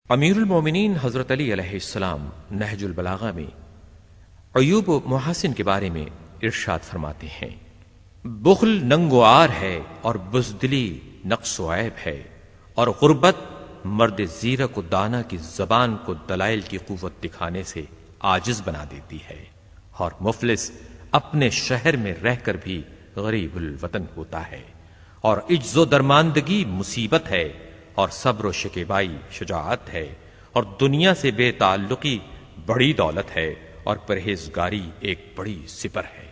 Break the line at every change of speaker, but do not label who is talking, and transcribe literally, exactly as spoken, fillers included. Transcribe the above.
अमीरुल मोमिनीन हजरत अली अलैहिस्सलाम नहजुल बलागा में अयूब मुहसिन के बारे में इरशाद फरमाते हैं, बुखल नंगोआर है और बुज़दिली नक्सो ऐब है, और गुर्बत मर्द ज़ीरक दाना की जबान को दलाइल की कुव्वत दिखाने से आजिज बना देती है, और मुफलिस अपने शहर में रहकर भी गरीबुल वतन होता है, और इज्जो दरमानदगी मुसीबत है, और सब्र शिकेबाई शुजाअत है, और दुनिया से बेताल्लुकी बड़ी दौलत है, और परहेजगारी एक बड़ी सिपर है।